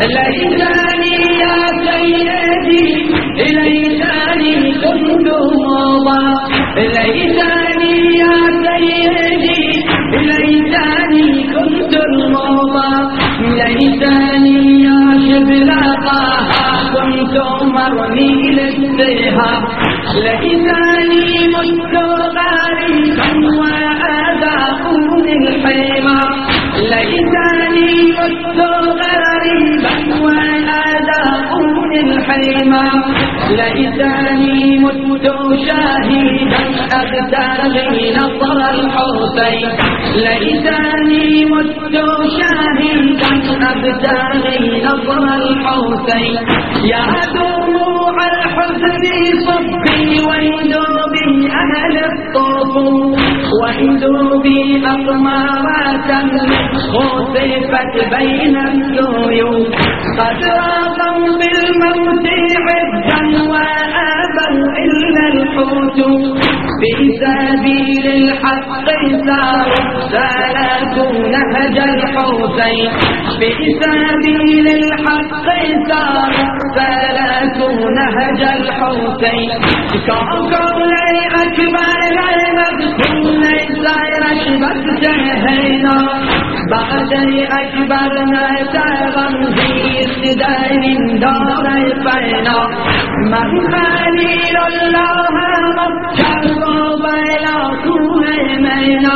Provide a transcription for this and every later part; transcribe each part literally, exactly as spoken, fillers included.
ليتني يا سيدي ليتني كنت مضى ليتني يا سيدي ليتني كنت المضى ليتني يا شبل طه كنت مرمي للسهام ليتني مت غريبا وأذاقوني الحمى ليتني مت غريبا وأذاقوني الحمى ليتني مت شهيدا أبتغي نصر الحسين ليتني مت شهيدا أبتغي نصر الحسين يا دموع الحزن صبي ويدوبي أهل الطفول ويدوبي أقمارات خسفت بين السيوف قد راضوا بالموت عزا وآبوا إلا الحوت في سبيل الحق ساروا سلكوا نهج الحسين في سبيل الحق ساروا سلكوا نهج الحسين كوكب لي أكبر مدخول سير شبك جهينا بعدي أكبر نتغمزي استدار دار فينا من خليل الله مكر بلا سليمنا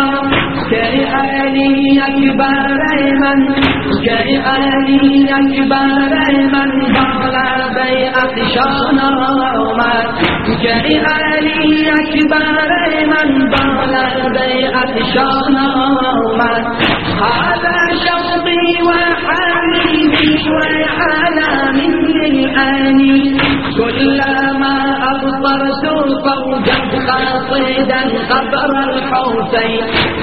كأني أكبر من كأني أكبر من بغل بيعة شانا ومات كأني أكبر من بغل بيعة شانا ومات هذا شوقي وحنيني وعلى مني الآني كلما أبصرت فوجا قاصدا قبر الحسين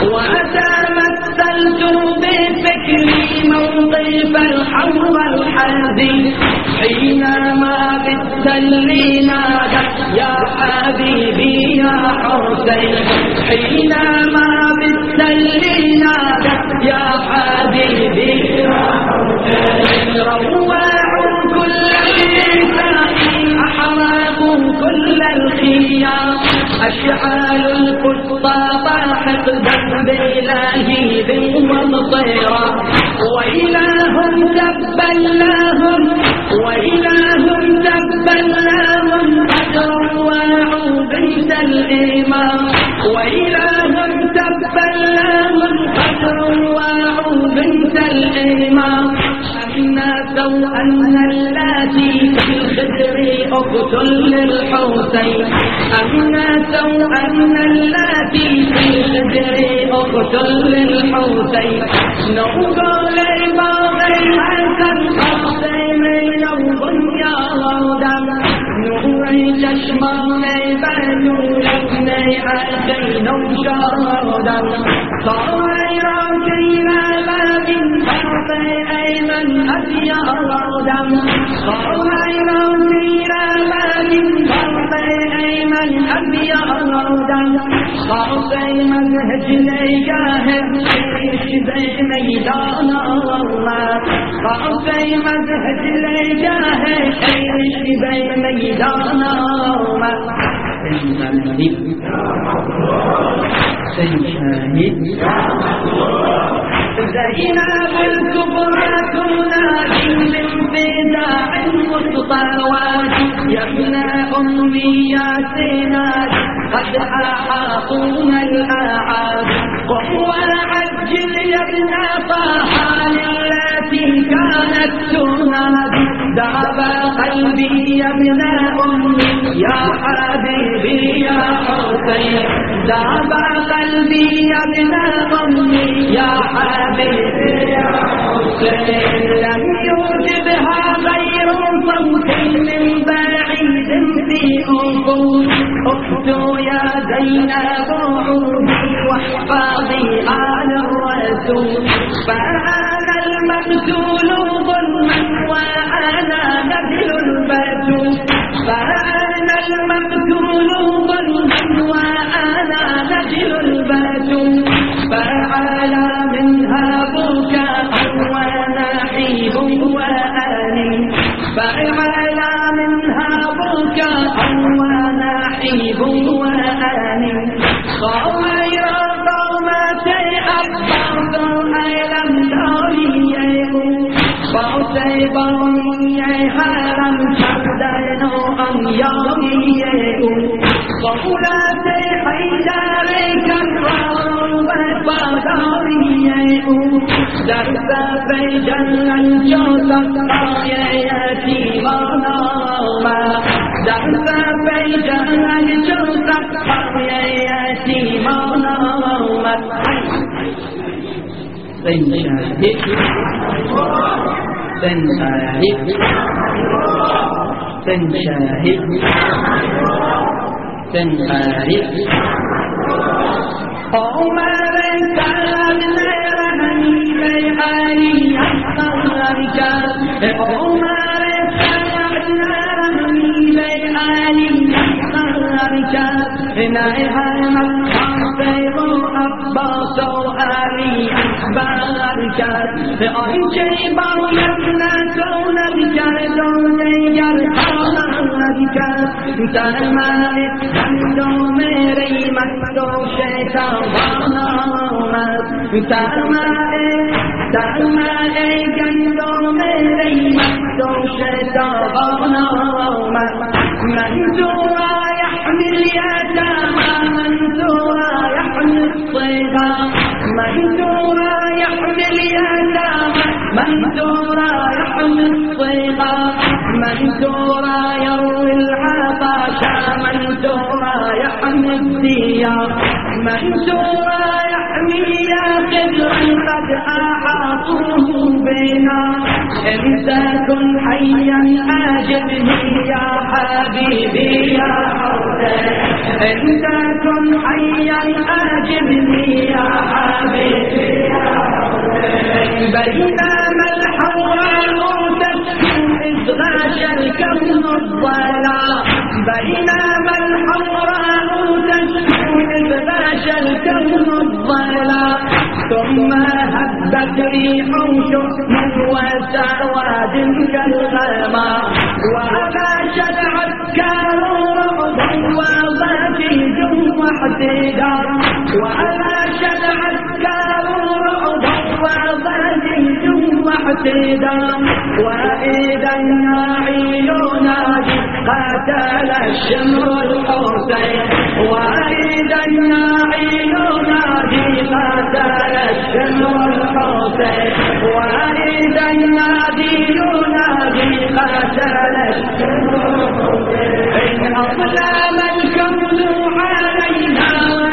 وتمثلت بفكري موقف الحور الحزين حينما بالتل نادى يا حبيبي يا حسين حينما بالتل نادى يا حبيبي يا حسين روعوا كل النساء أحرقوا كل الخيام أشعال الفسطاط حقدا بإلهي بالممطرة وإلهم تبا لهم وإلهم تبا لهم قد روعوا بيت الإمام وإلهم تبا لهم قد روعوا بيت الإمام أمناتوا أن اللاتي في الخدر أقتل للحسين أمناتوا أن اللاتي في الخدر أقتل للحسين نقول باغي حسن حسين نوض يا غودم نوري تشمعني بنو لبني أخي نوشاردم صايراتينا لكن فرقي أيمن أبيا غودم صايراتينا لكن فرقي أيمن أبيا غودم صاصي مذهج ليجاهد زي ميدانا والله صاصي مذهج ليجاهد زي ميدانا والله سيشاهد سيشاهد زينب الكبرى تنادي من فداء المصطلوات يا ابن أمي يا سيناد قد أحاطونا الأعاد وهو عجل يا ابن طه التي كانت تنادي ذهب قلبي يا ابن أمي يا حبيبي يا حسين ذهب قلبي يا ابن أمي يا حبيبي يا حسين لم يوجبها غير صوت من بعيد في أنفس أختو يا زينب عودي واحفظي آل الرسول فأنا المقتول ظلما وأنا نبل البتول فأنا المقتول ظلما وأنا نبل البتول فعلى منها بكاء ونحيب وأنا شيباني هرم شدن أميامي قولات حيدر كرام وفداري درس بجنن جوزت آياتي مناما درس بجنن جوزت آياتي مناما سنشاهد سنشاهد سنشاهد سنشاهد عمر كان رهني بيعاني أصغرك عمر كان رهني بيعاني أصغرك نائها مصحف أباس وآلي أخبارك أي شيء بغيرنا كون بجرد ونجر حالك ترمالك بندو میری مندو شیطانا ترمالك ترمالك بندو میری مندو شیطانا منزورا يحمل يتامى منزورا يحمل الصغار منزورا يحمل يتامى منزورا يحمل الصغار منزورا يروي العطاشا منزورا يحمي الديار منزورا يحمي يا قدر قد أحاطوه بنا إن تكن حيا أجبني يا حبيبي يا حسين إن تكن حيا أجبني يا حبيبي يا حسين بينما الحوراء تسكن إذ غاشا الكون الظلام بينما الحوراء تسكن إذ غاشا الكون الظلام ثم هبت ريح شحن وسواد كالغمام وأباش العسكر رعبا وضجيج واحتدار وأباش العسكر رعبا وضجيج واحتدار وإذا الناعي ينادي قاتل الشمر الحسين وإذا الناعي ينادي قاتل الشمر الحسين وإذا النادي ينادي قاتل الشمر الحسين إن أظلم الكون علينا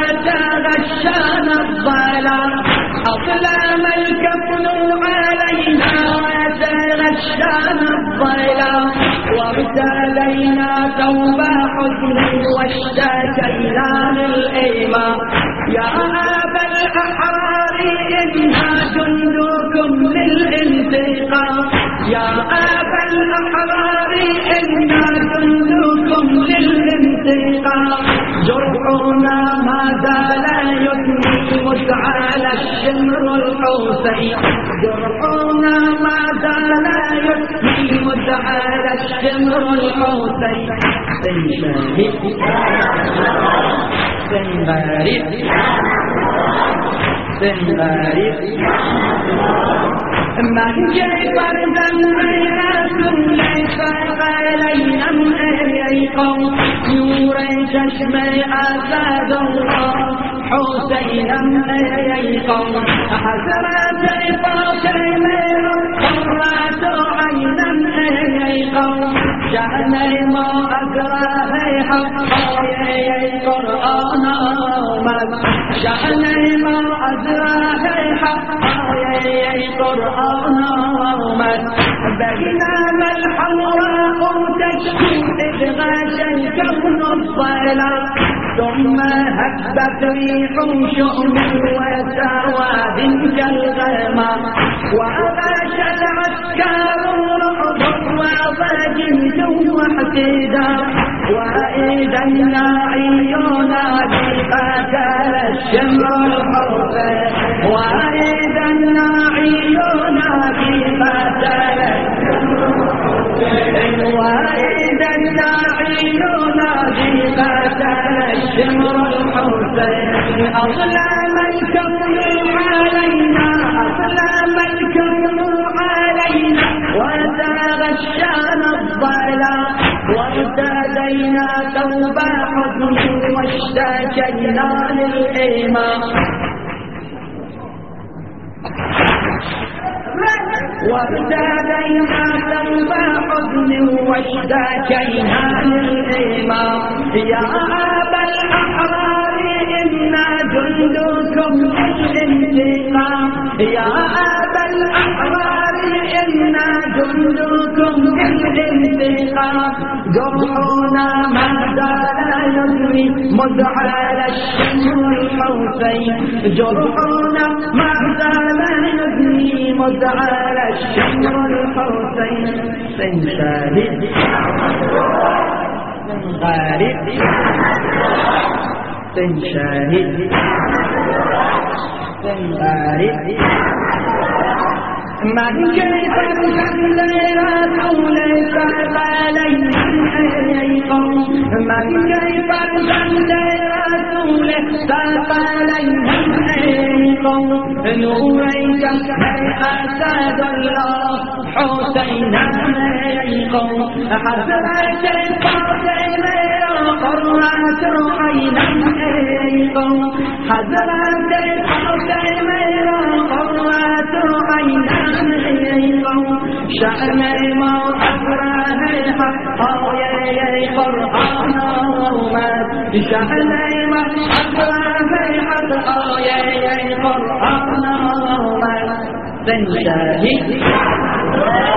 وتغشانا الظلام أظلم الكون علينا وتغشانا الظلام وابتلينا ثوب حزن واشتكينا للإيمان يا أبا الأحرار إنا جندكم للانتقام يا أبا الأحرار إنا جندكم للانتقام جرحنا ما زال يثني مشعل الشمر الحسين جرحنا ما زال يثني مشعل الشمر الحسين سنشاهد سنبارك سنبارك من جيبر ذنبيناكم ليس علينا مهيقون نوري ششم أساد الله حسين مهيقون حسرات فاطمة قرات عينا مهيقون شأني ما أقرأ حقا يا قرآن شأني ما أقرأ حقا يا قرآن بينما الحوراء تشكو إذ غاشا الكون الظلام ثم هبت ريح شؤم وسواد كالغمام وأباش العسكر رعبا وضجيج واحتدار وإذا الناعي ينادي قاتل الشمر الحسين وإذا الناعي ينادي قاتل وإذا الناعي ينادي قاتل الشمر الحسين أظلم الكون علينا أظلم الكون علينا غشانا الظلام وارتدينا ثوب حزن واشتكينا للإمام وارتدينا ثوب حزن واشتكينا للإمام يا أبا الأحرار إنا جندكم الانتقام يا أبا الأحرار إنا جندكم الانتقام جرحنا ما زال يجري مذ على الشمر الحوثين جرحنا ما زال يجري مذ على الشمر الحوثين سن شاهد سن غارب سن شاهد سن غارب من كيف الليلة وليس عليهم أيقظ من كيف الليلة وليس عليهم أيقظ نوريك أسد الله حسينا أيقظ حسرة القاتل قرة عينا أيقظ حسرة القاتل قرة عينا شأن ما أفراه الحق يا قرآن ومات شأن ما أفراه الحق يا قرآن ومات تنشاهد